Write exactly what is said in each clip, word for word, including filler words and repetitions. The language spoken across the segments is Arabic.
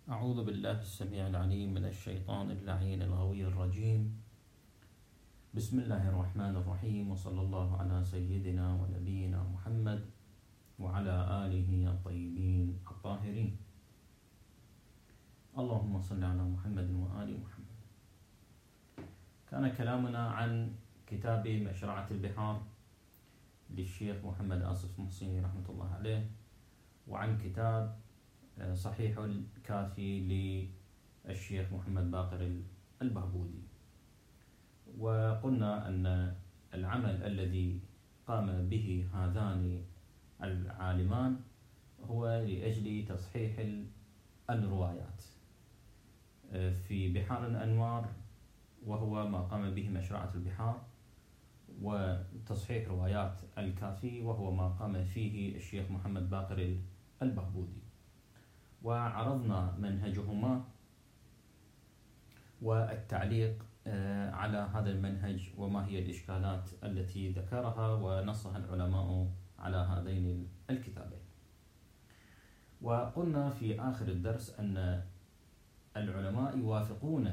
أعوذ بالله السميع العليم من الشيطان اللعين الغوي الرجيم. بسم الله الرحمن الرحيم، وصلى الله على سيدنا ونبينا محمد وعلى آله الطيبين الطاهرين. اللهم صل على محمد وآل محمد. كان كلامنا عن كتاب مشرعة البحار للشيخ محمد آصف محسني رحمة الله عليه، وعن كتاب صحيح الكافي للشيخ محمد باقر البهبودي. وقلنا أن العمل الذي قام به هذان العالمان هو لأجل تصحيح الروايات في بحار الأنوار، وهو ما قام به مشرعة البحار، وتصحيح روايات الكافي وهو ما قام فيه الشيخ محمد باقر البهبودي. وعرضنا منهجهما والتعليق على هذا المنهج وما هي الإشكالات التي ذكرها ونصها العلماء على هذين الكتابين. وقلنا في آخر الدرس أن العلماء يوافقون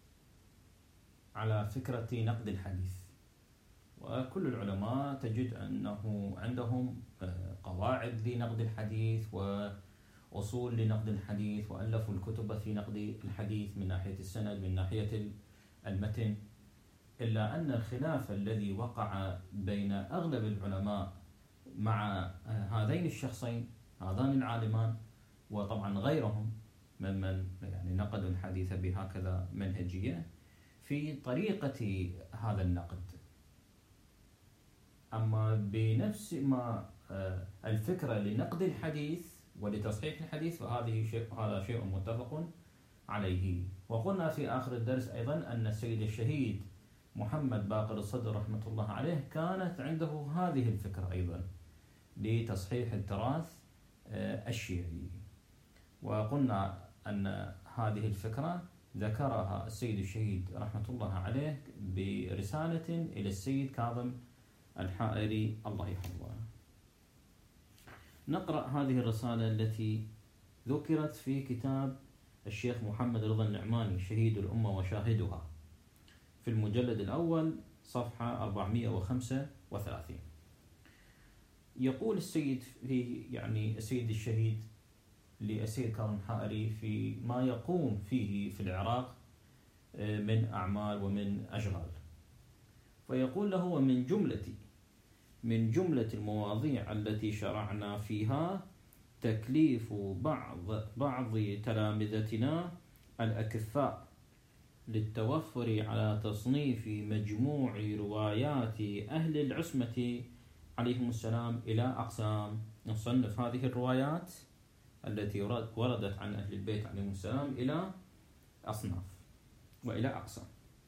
على فكرة نقد الحديث، وكل العلماء تجد أنه عندهم قواعد لنقد الحديث وأصول لنقد الحديث، وألفوا الكتب في نقد الحديث من ناحية السند من ناحية المتن، إلا أن الخلاف الذي وقع بين أغلب العلماء مع هذين الشخصين هذان العالمان، وطبعا غيرهم ممن يعني نقدوا الحديث بهكذا منهجية، في طريقة هذا النقد. أما بنفس ما الفكرة لنقد الحديث ولتصحيح الحديث فهذه شيء هذا شيء متفق عليه. وقلنا في آخر الدرس أيضا أن السيد الشهيد محمد باقر الصدر رحمة الله عليه كانت عنده هذه الفكرة أيضا لتصحيح التراث الشيعي، وقلنا أن هذه الفكرة ذكرها السيد الشهيد رحمة الله عليه برسالة إلى السيد كاظم الحائري الله يحفظه. نقرأ هذه الرسالة التي ذكرت في كتاب الشيخ محمد رضا النعماني شهيد الأمة وشاهدها في المجلد الأول صفحة أربعمائة وخمسة وثلاثين. يقول السيد في يعني السيد الشهيد للسيد كاظم الحائري في ما يقوم فيه في العراق من أعمال ومن أشغال، فيقول له: ومن جملة من جملة المواضيع التي شرعنا فيها تكليف بعض بعض تلامذتنا الأكفاء للتوفر على تصنيف مجموع روايات أهل العصمة عليهم السلام إلى أقسام. نصنف هذه الروايات التي وردت عن أهل البيت عليهم السلام إلى أصناف وإلى أقسام.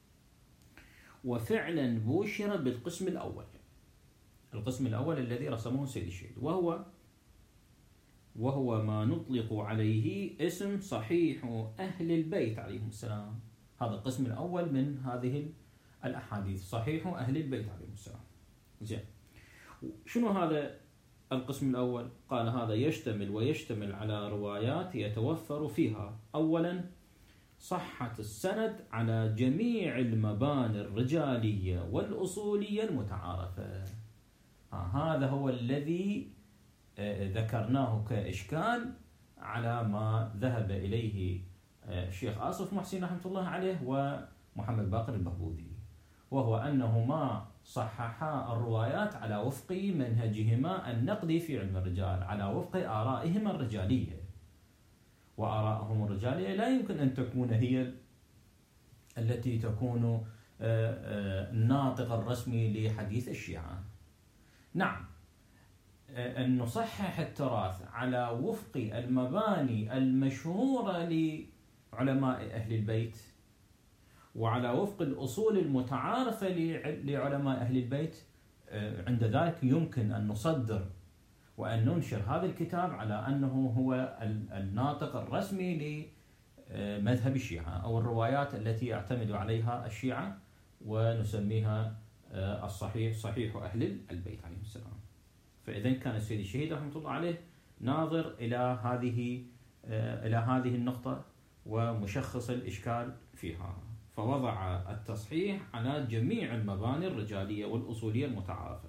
وفعلا بوشر بالقسم الأول، القسم الأول الذي رسمه السيد الشهيد، وهو وهو ما نطلق عليه اسم صحيح أهل البيت عليهم السلام. هذا القسم الأول من هذه الأحاديث، صحيح أهل البيت عليهم السلام. زين، شنو هذا القسم الأول؟ قال: هذا يشتمل ويشتمل على روايات يتوفر فيها أولا صحة السند على جميع المباني الرجالية والأصولية المتعارفة. هذا هو الذي ذكرناه كإشكال على ما ذهب إليه الشيخ آصف محسن رحمة الله عليه ومحمد باقر البهبودي، وهو أنهما صححا الروايات على وفق منهجهما النقدي في علم الرجال، على وفق آرائهما الرجالية، وآرائهم الرجالية لا يمكن أن تكون هي التي تكون الناطق الرسمي لحديث الشيعة. نعم، أن نصحح التراث على وفق المباني المشهورة لعلماء أهل البيت وعلى وفق الأصول المتعارفة لعلماء أهل البيت، عند ذلك يمكن أن نصدر وأن ننشر هذا الكتاب على أنه هو الناطق الرسمي لمذهب الشيعة أو الروايات التي يعتمد عليها الشيعة، ونسميها الصحيح صحيح أهل البيت عليهم السلام. فإذا كان السيد الشهيد رحمة الله عليه ناظر إلى هذه إلى هذه النقطة ومشخص الإشكال فيها، فوضع التصحيح على جميع المباني الرجالية والأصولية المتعارفة.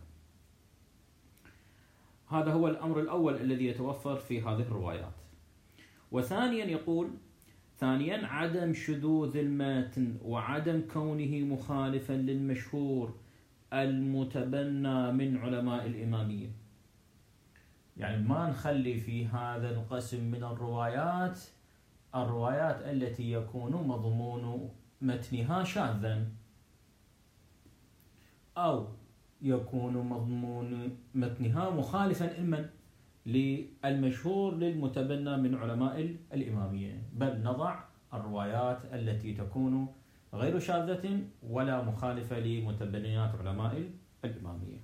هذا هو الأمر الأول الذي يتوفر في هذه الروايات. وثانيا يقول ثانيا عدم شذوذ المتن وعدم كونه مخالفا للمشهور المتبنى من علماء الإمامية. يعني ما نخلي في هذا القسم من الروايات الروايات التي يكون مضمون متنها شاذا، أو يكون مضمون متنها مخالفا إما للمشهور للمتبنى من علماء الإمامية، بل نضع الروايات التي تكون غير شاذة ولا مخالفة لمتبنيات علماء الإمامية.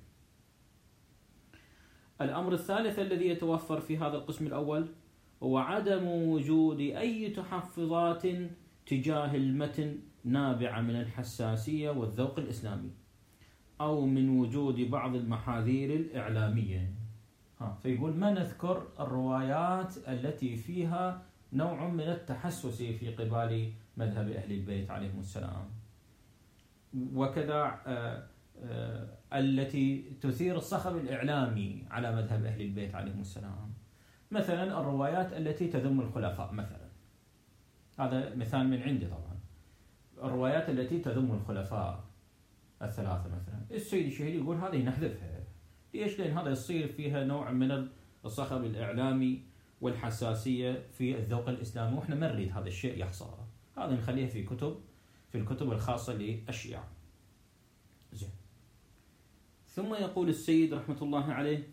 الأمر الثالث الذي يتوفر في هذا القسم الأول هو عدم وجود أي تحفظات تجاه المتن نابعة من الحساسية والذوق الإسلامي، أو من وجود بعض المحاذير الإعلامية. ها فيقول ما نذكر الروايات التي فيها نوع من التحسس في قبال مذهب أهل البيت عليهم السلام، وكذا آه آه التي تثير الصخب الإعلامي على مذهب أهل البيت عليهم السلام. مثلا الروايات التي تذم الخلفاء مثلا، هذا مثال من عندي طبعا. الروايات التي تذم الخلفاء الثلاثة مثلا، السيد الشهيد يقول هذه نحذفها. ليش؟ لأن هذا يصير فيها نوع من الصخب الإعلامي والحساسية في الذوق الإسلامي، وإحنا ما نريد هذا الشيء يحصل. هذا نخليه في كتب في الكتب الخاصة للشيعة. زين. ثم يقول السيد رحمة الله عليه،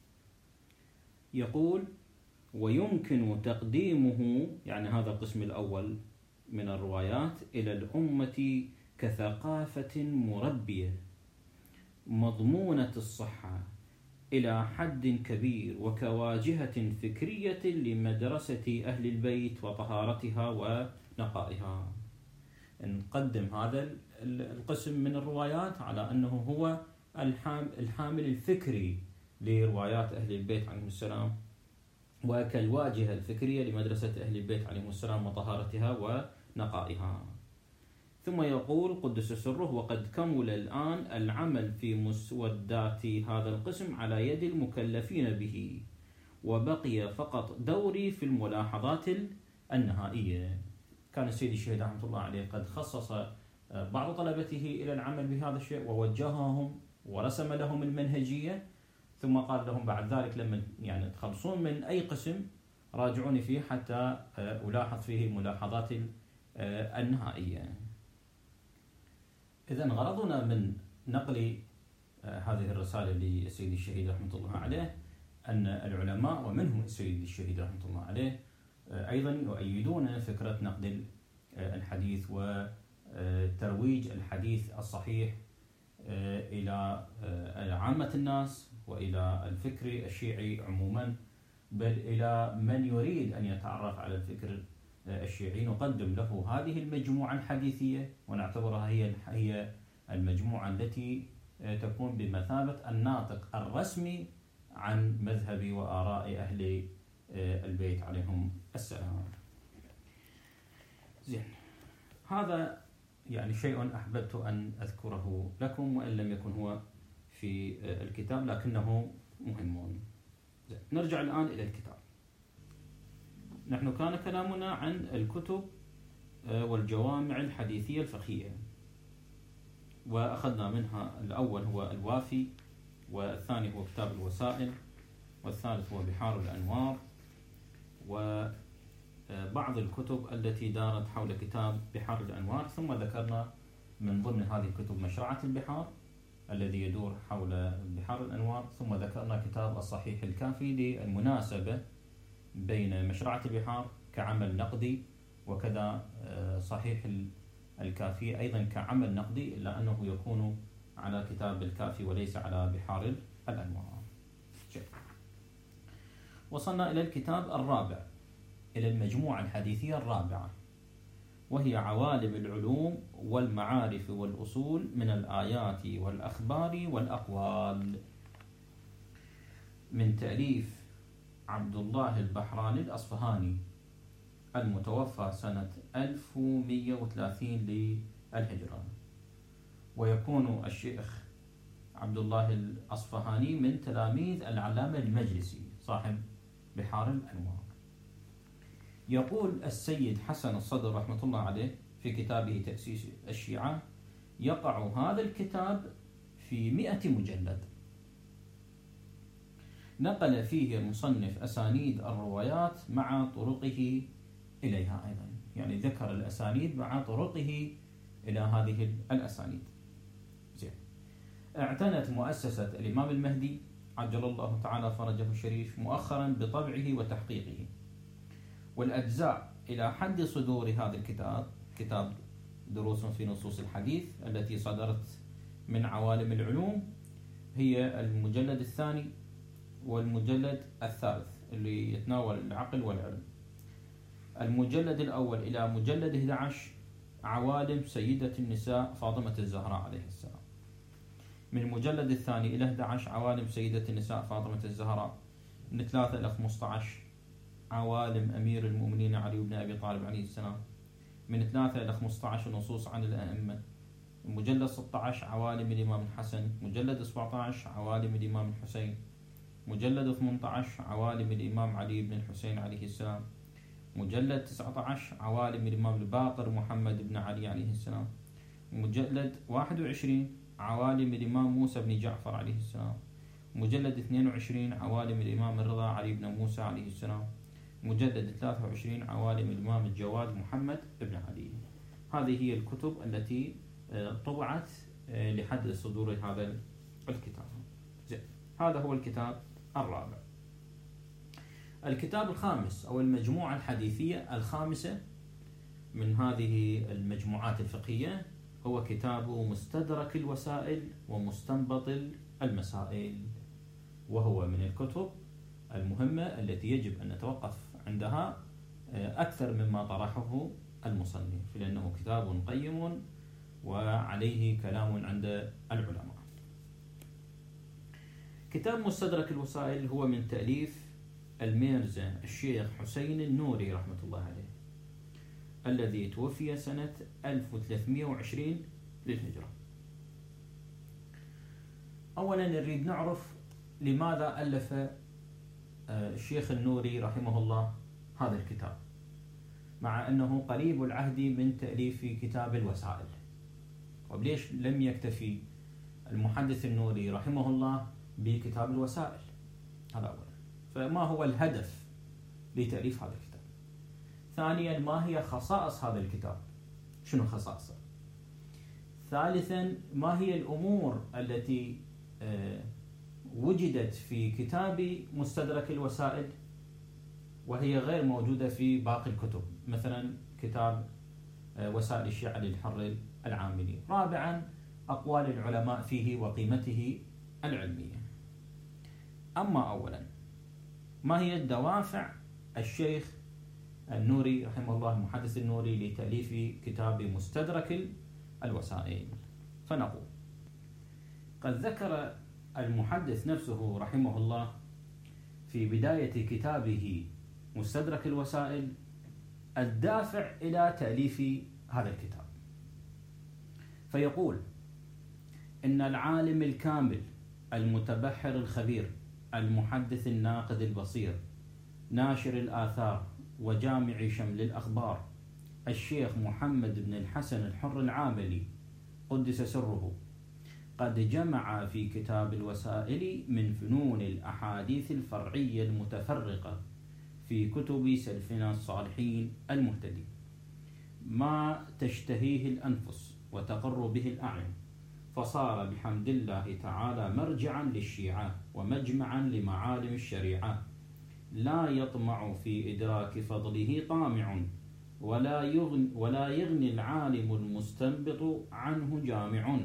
يقول ويمكن تقديمه، يعني هذا القسم الأول من الروايات، إلى الأمة كثقافة مربية مضمونة الصحة إلى حد كبير، وكواجهة فكرية لمدرسة أهل البيت وطهارتها ونقائها. نقدم هذا القسم من الروايات على أنه هو الحامل الفكري لروايات أهل البيت عليهم السلام، وكالواجهة الفكرية لمدرسة أهل البيت عليهم السلام وطهارتها ونقائها. ثم يقول قدس سره وقد كمل الآن العمل في مسودات هذا القسم على يد المكلفين به، وبقي فقط دوري في الملاحظات النهائية. كان السيد الشهيد رحمة الله عليه قد خصص بعض طلبته إلى العمل بهذا الشيء ووجههم ورسم لهم المنهجية، ثم قال لهم بعد ذلك لما يعني تخلصون من أي قسم راجعوني فيه حتى ألاحظ فيه الملاحظات النهائية. إذن غرضنا من نقل هذه الرسالة للسيد الشهيد رحمة الله عليه أن العلماء ومنهم السيد الشهيد رحمة الله عليه أيضا يؤيدون فكرة نقد الحديث وترويج الحديث الصحيح إلى عامة الناس وإلى الفكر الشيعي عموما، بل إلى من يريد أن يتعرف على الفكر الشيعي نقدم له هذه المجموعة الحديثية، ونعتبرها هي هي المجموعة التي تكون بمثابة الناطق الرسمي عن مذهب وآراء أهل البيت عليهم السلام. زين، هذا يعني شيء أحببت أن أذكره لكم، وإن لم يكن هو في الكتاب لكنه مهم. زين، نرجع الآن إلى الكتاب. نحن كان كلامنا عن الكتب والجوامع الحديثية الفقهية، وأخذنا منها الأول هو الوافي، والثاني هو كتاب الوسائل، والثالث هو بحار الأنوار، وبعض الكتب التي دارت حول كتاب بحار الأنوار. ثم ذكرنا من ضمن هذه الكتب مشرعة البحار الذي يدور حول بحار الأنوار، ثم ذكرنا كتاب الصحيح الكافي للمناسبة بين مشرعة البحار كعمل نقدي، وكذا صحيح الكافي أيضا كعمل نقدي، إلا أنه يكون على كتاب الكافي وليس على بحار الأنوار. وصلنا إلى الكتاب الرابع، إلى المجموعة الحديثية الرابعة، وهي عوالم العلوم والمعارف والأصول من الآيات والأخبار والأقوال، من تأليف عبد الله البحراني الأصفهاني، المتوفى سنة ألف ومئة وثلاثين للهجرة، ويكون الشيخ عبد الله الأصفهاني من تلاميذ العلامة المجلسي صاحب بحار الأنوار. يقول السيد حسن الصدر رحمة الله عليه في كتابه تأسيس الشيعة: يقع هذا الكتاب في مئة مجلد، نقل فيه المصنف أسانيد الروايات مع طرقه إليها أيضا، يعني ذكر الأسانيد مع طرقه إلى هذه الأسانيد. زين. اعتنت مؤسسة الإمام المهدي عجل الله تعالى فرجه الشريف مؤخرا بطبعه وتحقيقه، والأجزاء إلى حد صدور هذا الكتاب، كتاب دروس في نصوص الحديث التي صدرت من عوالم العلوم، هي المجلد الثاني والمجلد الثالث اللي يتناول العقل والعلم. المجلد الأول إلى مجلد أحد عشر عوالم سيدة النساء فاطمة الزهراء عليه السلام. من المجلد الثاني إلى أحد عشر عوالم سيدة النساء فاطمة الزهراء. من ثلاثة إلى خمسة عشر عوالم أمير المؤمنين علي بن أبي طالب عليه السلام. من ثلاثة إلى خمسة عشر نصوص عن الأئمة. مجلد ستة عشر عوالم الإمام الحسن. مجلد سبعة عشر عوالم الإمام الحسين. مجلد ثمانية عشر عوالم الإمام علي بن الحسين عليه السلام. مجلد تسعة عشر عوالم الإمام الباقر محمد بن علي عليه السلام. مجلد واحد وعشرين عوالم الإمام موسى بن جعفر عليه السلام. مجلد اثنين وعشرين عوالم الإمام الرضا علي بن موسى عليه السلام. مجلد ثلاثة وعشرين عوالم الإمام الجواد محمد بن علي. هذه هي الكتب التي طبعت لحد صدور هذا الكتاب. زين. هذا هو الكتاب الرابع. الكتاب الخامس أو المجموعة الحديثية الخامسة من هذه المجموعات الفقهية هو كتاب مستدرك الوسائل ومستنبط المسائل، وهو من الكتب المهمة التي يجب أن نتوقف عندها أكثر مما طرحه المصنف، لأنه كتاب قيم وعليه كلام عند العلماء. كتاب مستدرك الوسائل هو من تأليف الميرزا الشيخ حسين النوري رحمة الله عليه، الذي توفي سنة ألف وثلاثمئة وعشرين للهجرة. أولا نريد نعرف لماذا ألف الشيخ النوري رحمه الله هذا الكتاب، مع أنه قريب العهد من تأليف كتاب الوسائل. وليش لم يكتفي المحدث النوري رحمه الله بكتاب الوسائل؟ هذا أولا. فما هو الهدف لتأليف هذا الكتاب؟ ثانيا، ما هي خصائص هذا الكتاب؟ شنو خصائصه؟ ثالثا، ما هي الأمور التي وجدت في كتاب مستدرك الوسائل وهي غير موجودة في باقي الكتب، مثلا كتاب وسائل الشيعة للحر العاملي. رابعا، أقوال العلماء فيه وقيمته العلمية. أما أولا، ما هي الدوافع الشيخ النوري رحمه الله المحدث النوري لتأليف كتاب مستدرك الوسائل؟ فنقول: قد ذكر المحدث نفسه رحمه الله في بداية كتابه مستدرك الوسائل الدافع إلى تأليف هذا الكتاب، فيقول: إن العالم الكامل المتبحر الخبير المحدث الناقد البصير ناشر الآثار وجامع شمل الأخبار الشيخ محمد بن الحسن الحر العاملي قدس سره قد جمع في كتاب الوسائل من فنون الأحاديث الفرعية المتفرقة في كتب سلفنا الصالحين المهتدين ما تشتهيه الأنفس وتقر به الأعين، فصار بحمد الله تعالى مرجعا للشيعة ومجمعا لمعالم الشريعة، لا يطمع في إدراك فضله طامع، ولا يغني, ولا يغني العالم المستنبط عنه جامع،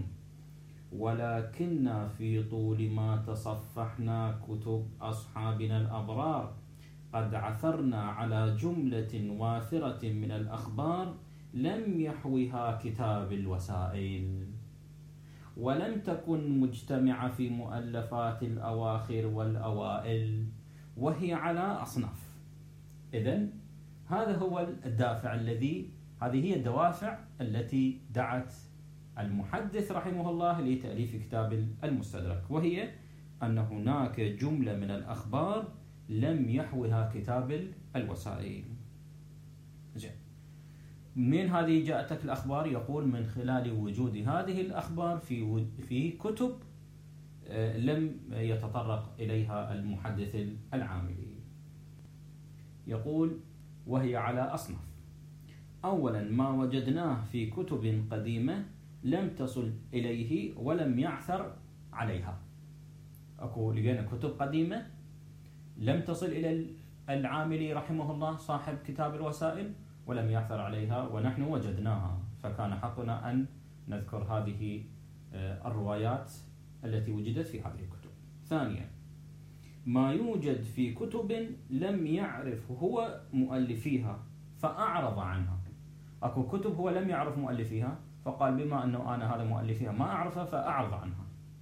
ولكن في طول ما تصفحنا كتب أصحابنا الأبرار قد عثرنا على جملة واثرة من الأخبار لم يحوها كتاب الوسائل، ولم تكن مجتمعة في مؤلفات الأواخر والأوائل، وهي على أصناف. إذن هذا هو الدافع الذي هذه هي الدوافع التي دعت المحدث رحمه الله لتأليف كتاب المستدرك، وهي أن هناك جملة من الأخبار لم يحوها كتاب الوسائل. زين، من هذه جاءتك الأخبار؟ يقول من خلال وجود هذه الأخبار في في كتب لم يتطرق إليها المحدث العاملي. يقول وهي على أصناف. أولا ما وجدناه في كتب قديمة لم تصل إليه ولم يعثر عليها. أكو لقينا كتب قديمة لم تصل إلى العاملي رحمه الله صاحب كتاب الوسائل ولم يعثر عليها، ونحن وجدناها، فكان حقنا أن نذكر هذه الروايات التي وجدت في هذه الكتب. ثانيا ما يوجد في كتب لم يعرف هو مؤلفيها فأعرض عنها. أكو كتب هو لم يعرف مؤلفيها فقال بما أنه أنا هذا مؤلفيها ما أعرفها فأعرض عنها.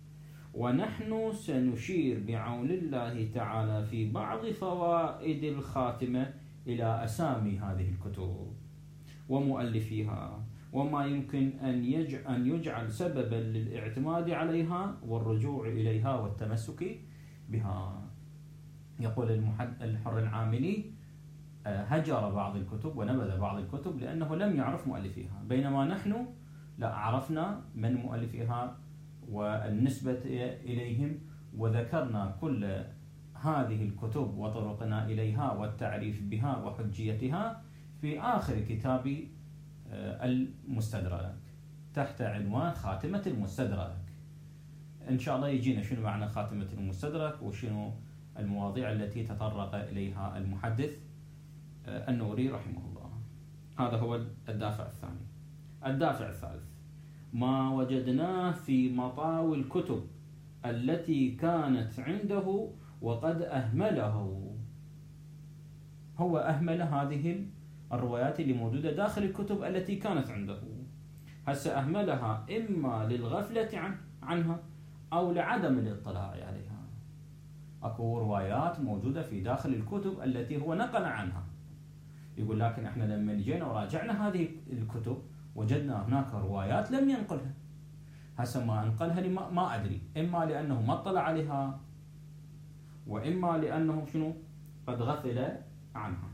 ونحن سنشير بعون الله تعالى في بعض فوائد الخاتمة إلى أسامي هذه الكتب ومؤلفيها وما يمكن أن يجعل, أن يجعل سببا للاعتماد عليها والرجوع إليها والتمسك بها. يقول المحد الحر العاملي هجر بعض الكتب ونبذ بعض الكتب لأنه لم يعرف مؤلفيها، بينما نحن لا عرفنا من مؤلفيها والنسبة إليهم، وذكرنا كل هذه الكتب وطرقنا إليها والتعريف بها وحجيتها في آخر كتاب المستدرك تحت عنوان خاتمة المستدرك. إن شاء الله يجينا شنو معنى خاتمة المستدرك وشنو المواضيع التي تطرق إليها المحدث النوري رحمه الله. هذا هو الدافع الثاني. الدافع الثالث ما وجدناه في مطاوي الكتب التي كانت عنده وقد أهمله. هو أهمل هذه الروايات اللي موجودة داخل الكتب التي كانت عنده، هسه أهملها إما للغفلة عن عنها أو لعدم الاطلاع عليها. أكو روايات موجودة في داخل الكتب التي هو نقل عنها، يقول لكن احنا لما جينا وراجعنا هذه الكتب وجدنا هناك روايات لم ينقلها. هسه ما انقلها لما ما أدري، إما لأنه ما اطلع عليها وإما لأنه شنو قد غفل عنها.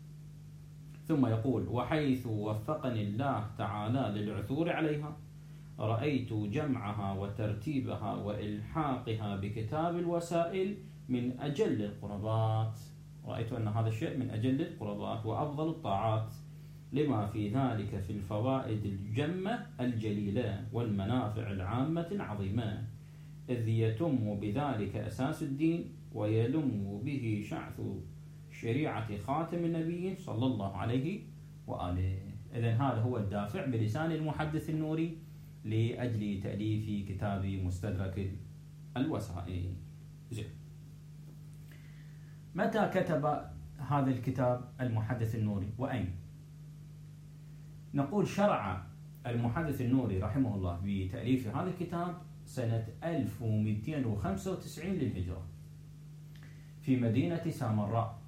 ثم يقول وحيث وفقني الله تعالى للعثور عليها رأيت جمعها وترتيبها وإلحاقها بكتاب الوسائل من أجل القربات. رأيت أن هذا الشيء من أجل القربات وأفضل الطاعات، لما في ذلك في الفوائد الجمة الجليلة والمنافع العامة العظيمة، إذ يتم بذلك أساس الدين ويلم به شعث شريعة خاتم النبي صلى الله عليه وآله. إذن هذا هو الدافع بلسان المحدث النوري لأجل تأليف كتاب مستدرك الوسائل. زين، متى كتب هذا الكتاب المحدث النوري وأين؟ نقول شرع المحدث النوري رحمه الله بتأليف هذا الكتاب سنة ألف ومئتين وخمسة وتسعين للهجرة في مدينة سامراء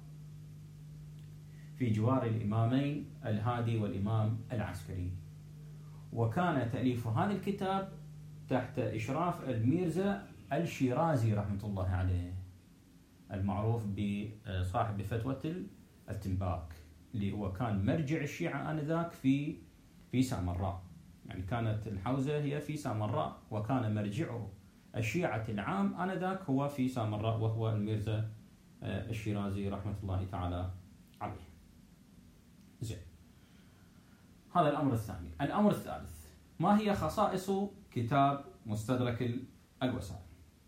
في جوار الإمامين الهادي والإمام العسكري. وكان تأليف هذا الكتاب تحت إشراف الميرزا الشيرازي رحمة الله عليه، المعروف بصاحب بفتوى التنباك، اللي هو كان مرجع الشيعة آنذاك في في سامراء. يعني كانت الحوزة هي في سامراء وكان مرجعه الشيعة العام آنذاك هو في سامراء، وهو الميرزا الشيرازي رحمة الله تعالى عليه. زين، هذا الأمر الثاني. الأمر الثالث ما هي خصائص كتاب مستدرك الوسائل؟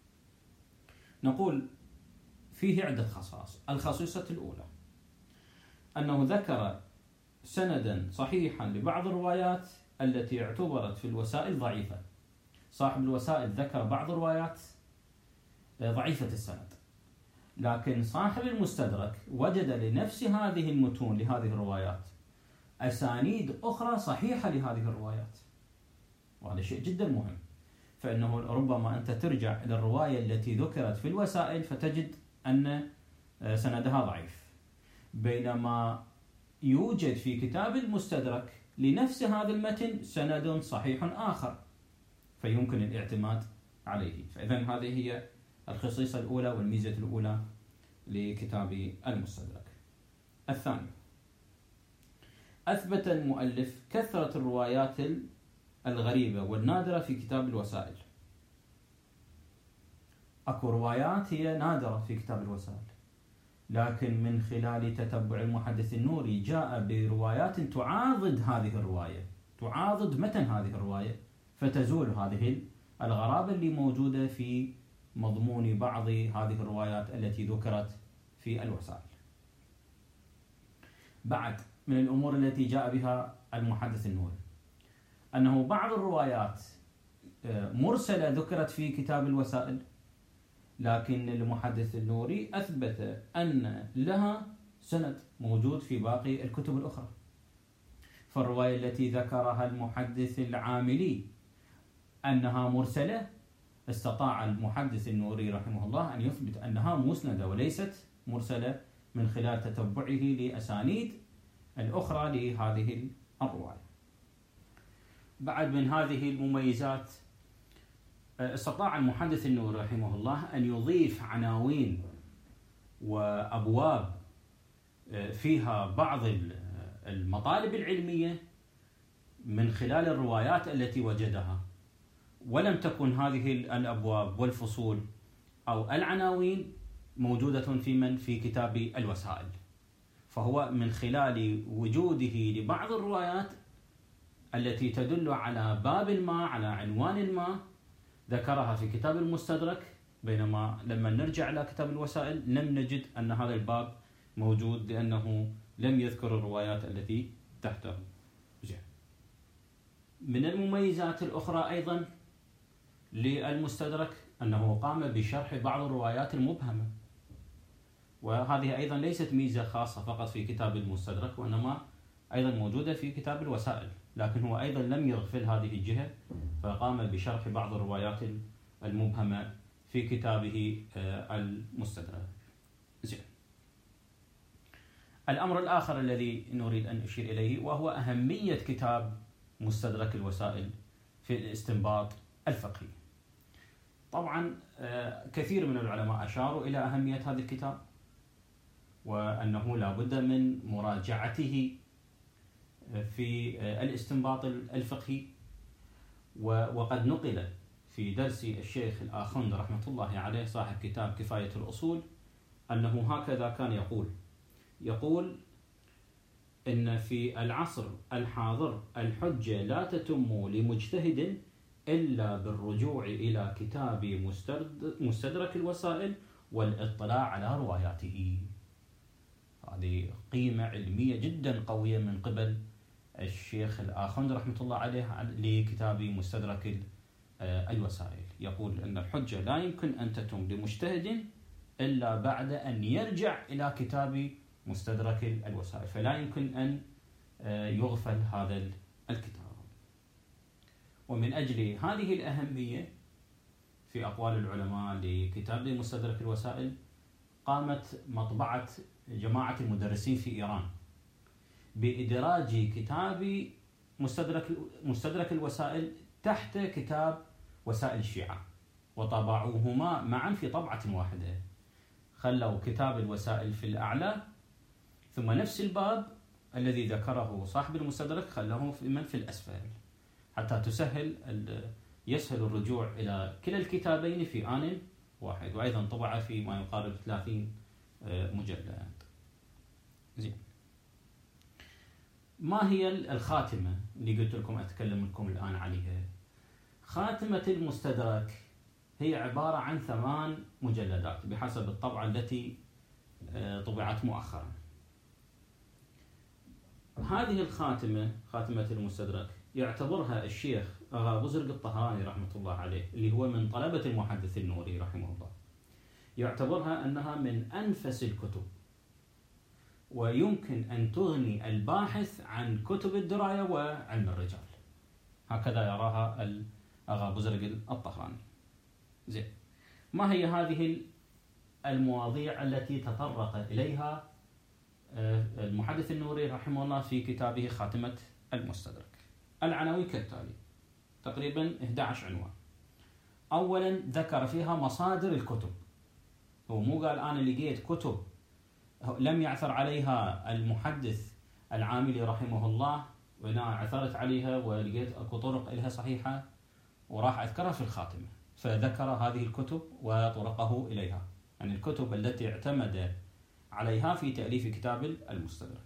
نقول فيه عدة خصائص. الخصيصة الأولى أنه ذكر سندا صحيحا لبعض الروايات التي اعتبرت في الوسائل ضعيفة. صاحب الوسائل ذكر بعض الروايات ضعيفة السند، لكن صاحب المستدرك وجد لنفس هذه المتون لهذه الروايات أسانيد أخرى صحيحة لهذه الروايات، وهذا شيء جدا مهم. فإنه ربما أنت ترجع إلى الرواية التي ذكرت في الوسائل فتجد أن سندها ضعيف، بينما يوجد في كتاب المستدرك لنفس هذا المتن سند صحيح آخر فيمكن الاعتماد عليه. فإذا هذه هي الخصيصة الأولى والميزة الأولى لكتاب المستدرك. الثاني، أثبت المؤلف كثرة الروايات الغريبة والنادرة في كتاب الوسائل. أكو روايات هي نادرة في كتاب الوسائل، لكن من خلال تتبع المحدث النوري جاء بروايات تعاضد هذه الرواية، تعاضد متن هذه الرواية، فتزول هذه الغرابة اللي موجودة في مضمون بعض هذه الروايات التي ذكرت في الوسائل. بعد من الأمور التي جاء بها المحدث النوري أنه بعض الروايات مرسلة ذكرت في كتاب الوسائل، لكن المحدث النوري أثبت أن لها سند موجود في باقي الكتب الأخرى. فالرواية التي ذكرها المحدث العاملي أنها مرسلة، استطاع المحدث النوري رحمه الله أن يثبت أنها مسندة وليست مرسلة من خلال تتبعه لأسانيد الأخرى لهذه الرواية. بعد من هذه المميزات استطاع المحدث النوري رحمه الله أن يضيف عناوين وأبواب فيها بعض المطالب العلمية من خلال الروايات التي وجدها، ولم تكن هذه الأبواب والفصول أو العناوين موجودة في من في كتاب الوسائل. فهو من خلال وجوده لبعض الروايات التي تدل على باب ما، على عنوان ما، ذكرها في كتاب المستدرك، بينما لما نرجع إلى كتاب الوسائل لم نجد أن هذا الباب موجود لأنه لم يذكر الروايات التي تحته. من المميزات الأخرى أيضا للمستدرك أنه قام بشرح بعض الروايات المبهمة، وهذه أيضا ليست ميزة خاصة فقط في كتاب المستدرك، وإنما أيضا موجودة في كتاب الوسائل، لكن هو أيضا لم يغفل هذه الجهة فقام بشرح بعض الروايات المبهمة في كتابه المستدرك. زين. الأمر الآخر الذي نريد أن نشير إليه وهو أهمية كتاب مستدرك الوسائل في الاستنباط الفقهي. طبعا كثير من العلماء أشاروا إلى أهمية هذا الكتاب، وأنه لا بد من مراجعته في الاستنباط الفقهي. وقد نقل في درس الشيخ الآخوند رحمة الله عليه صاحب كتاب كفاية الأصول أنه هكذا كان يقول يقول إن في العصر الحاضر الحجة لا تتم لمجتهد إلا بالرجوع إلى كتاب مستدرك الوسائل والاطلاع على رواياته. هذه قيمة علمية جدا قوية من قبل الشيخ الآخوند رحمة الله عليه لكتاب مستدرك الوسائل. يقول أن الحجة لا يمكن أن تتم لمجتهد إلا بعد أن يرجع إلى كتاب مستدرك الوسائل، فلا يمكن أن يغفل هذا الكتاب. ومن أجل هذه الأهمية في أقوال العلماء لكتاب مستدرك الوسائل قامت مطبعة جماعة المدرسين في إيران بإدراج كتاب مستدرك مستدرك الوسائل تحت كتاب وسائل الشيعة، وطبعوهما معا في طبعة واحدة. خلوا كتاب الوسائل في الأعلى، ثم نفس الباب الذي ذكره صاحب المستدرك خلوه في من في الأسفل، حتى تسهل يسهل الرجوع إلى كلا الكتابين في آن واحد. وأيضا طبع في ما يقارب ثلاثين مجلد. زين. ما هي الخاتمة اللي قلت لكم أتكلم لكم الآن عليها؟ خاتمة المستدرك هي عبارة عن ثمان مجلدات بحسب الطبعة التي طبعت مؤخرا. هذه الخاتمة، خاتمة المستدرك، يعتبرها الشيخ أغا بزرق الطهراني رحمة الله عليه اللي هو من طلبة المحدث النوري رحمه الله، يعتبرها أنها من أنفس الكتب، ويمكن أن تغني الباحث عن كتب الدراية وعلم الرجال. هكذا يراها أغا بزرق الطهراني. زين. ما هي هذه المواضيع التي تطرق إليها المحدث النوري رحمه الله في كتابه خاتمة المستدرك. العناوين كالتالي، تقريبا إحدى عشر عنوان. أولا ذكر فيها مصادر الكتب، هو مو قال أنا لقيت كتب لم يعثر عليها المحدث العاملي رحمه الله وأنا عثرت عليها ولقيت أكو طرق لها صحيحة وراح أذكرها في الخاتمة، فذكر هذه الكتب وطرقه إليها، يعني الكتب التي اعتمد عليها في تأليف كتاب المستدرك.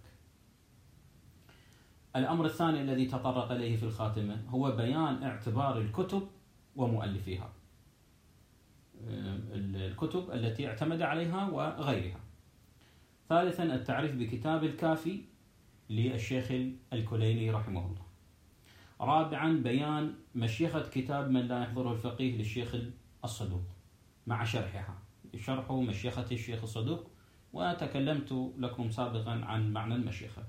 الأمر الثاني الذي تطرق إليه في الخاتمة هو بيان اعتبار الكتب ومؤلفيها، الكتب التي اعتمد عليها وغيرها. ثالثا التعريف بكتاب الكافي للشيخ الكليني رحمه الله. رابعا بيان مشيخة كتاب من لا يحضره الفقيه للشيخ الصدوق مع شرحها، شرحه مشيخة الشيخ الصدوق، وتكلمت لكم سابقا عن معنى المشيخة.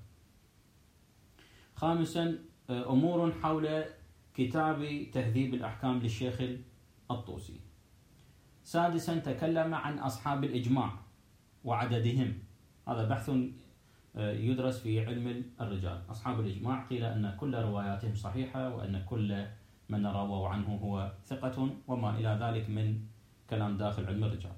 خامسا أمور حول كتاب تهذيب الأحكام للشيخ الطوسي. سادسا تكلم عن أصحاب الإجماع وعددهم، هذا بحث يدرس في علم الرجال. أصحاب الإجماع قيل أن كل رواياتهم صحيحة وأن كل من رووا عنه هو ثقة وما إلى ذلك من كلام داخل علم الرجال.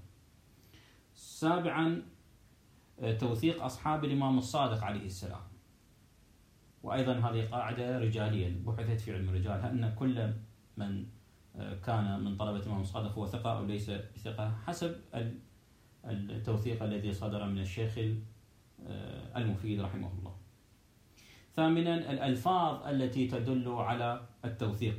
سابعا توثيق أصحاب الإمام الصادق عليه السلام، وأيضا هذه قاعدة رجالية بحثت في علم الرجال، أن كل من كان من طلبة الإمام الصادق هو ثقة أو ليس بثقة حسب التوثيق الذي صدر من الشيخ المفيد رحمه الله. ثامنا الألفاظ التي تدل على التوثيق،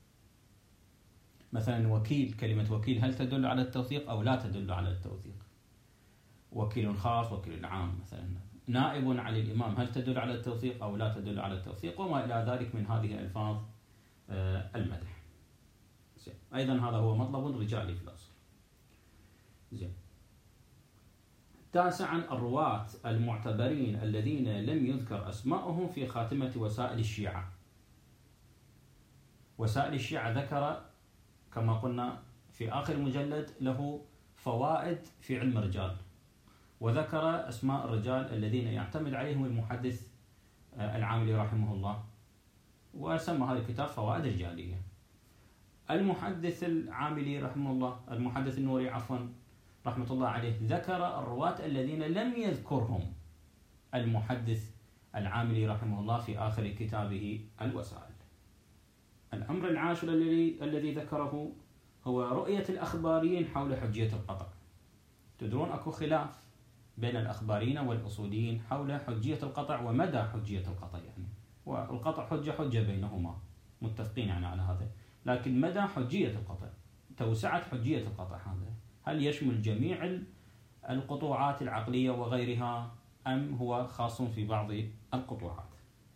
مثلا وكيل، كلمة وكيل هل تدل على التوثيق أو لا تدل على التوثيق؟ وكيل خاص، وكيل عام مثلا. نائب عن الإمام هل تدل على التوثيق أو لا تدل على التوثيق، وما إلى ذلك من هذه الألفاظ المدح. زين. أيضا هذا هو مطلب رجالي في الأصل. زين. تاسعا الرواة المعتبرين الذين لم يذكر أسماءهم في خاتمة وسائل الشيعة. وسائل الشيعة ذكر كما قلنا في آخر المجلد له فوائد في علم الرجال، وذكر أسماء الرجال الذين يعتمد عليهم المحدث العاملي رحمه الله، وسمى هذا الكتاب فوائد رجالية. المحدث العاملي رحمه الله، المحدث النوري عفوا رحمة الله عليه، ذكر الرواة الذين لم يذكرهم المحدث العاملي رحمه الله في آخر كتابه الوسائل. الأمر العاشر الذي الذي ذكره هو رؤية الأخباريين حول حجية القطع. تدرون أكو خلاف بين الأخباريين والأصوليين حول حجية القطع ومدى حجية القطع، يعني والقطع حجة حجة بينهما، متفقين يعني على هذا، لكن مدى حجية القطع، توسعة حجية القطع، هذا هل يشمل جميع القطوعات العقلية وغيرها أم هو خاص في بعض القطوعات؟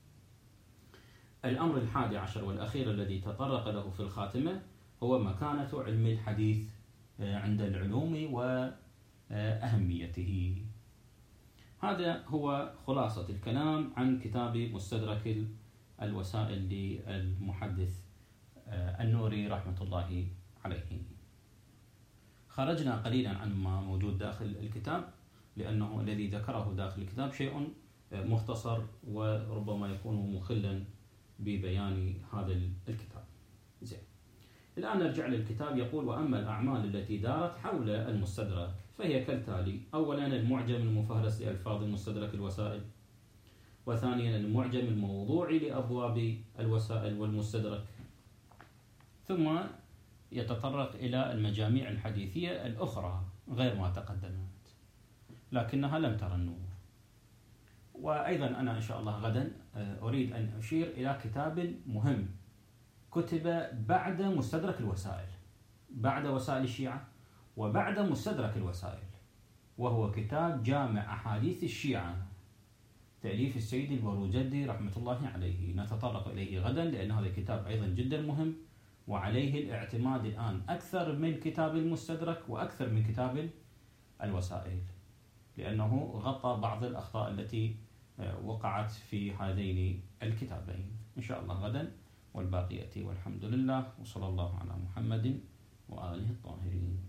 الأمر الحادي عشر والأخير الذي تطرق له في الخاتمة هو مكانة علم الحديث عند العلوم وأهميته. هذا هو خلاصة الكلام عن كتاب مستدرك الوسائل للمحدث النوري رحمة الله عليه. خرجنا قليلا عن ما موجود داخل الكتاب، لأنه الذي ذكره داخل الكتاب شيء مختصر وربما يكون مخلا ببيان هذا الكتاب. زين. الآن نرجع للكتاب. يقول: وأما الأعمال التي دارت حول المستدرك فهي كالتالي: أولا المعجم المفهرس لألفاظ المستدرك الوسائل، وثانيا المعجم الموضوعي لأبواب الوسائل والمستدرك، ثم يتطرق إلى المجاميع الحديثية الأخرى غير ما تقدمت لكنها لم ترى النور. وأيضا أنا إن شاء الله غدا أريد أن أشير إلى كتاب مهم كتب بعد مستدرك الوسائل، بعد وسائل الشيعة وبعد مستدرك الوسائل، وهو كتاب جامع أحاديث الشيعة تأليف السيد البروجردي رحمة الله عليه. نتطرق إليه غدا لأن هذا الكتاب أيضا جدا مهم، وعليه الاعتماد الآن أكثر من كتاب المستدرك وأكثر من كتاب الوسائل، لأنه غطى بعض الأخطاء التي وقعت في هذين الكتابين. إن شاء الله غدا، والباقي يأتي، والحمد لله، وصلى الله على محمد وآله الطاهرين.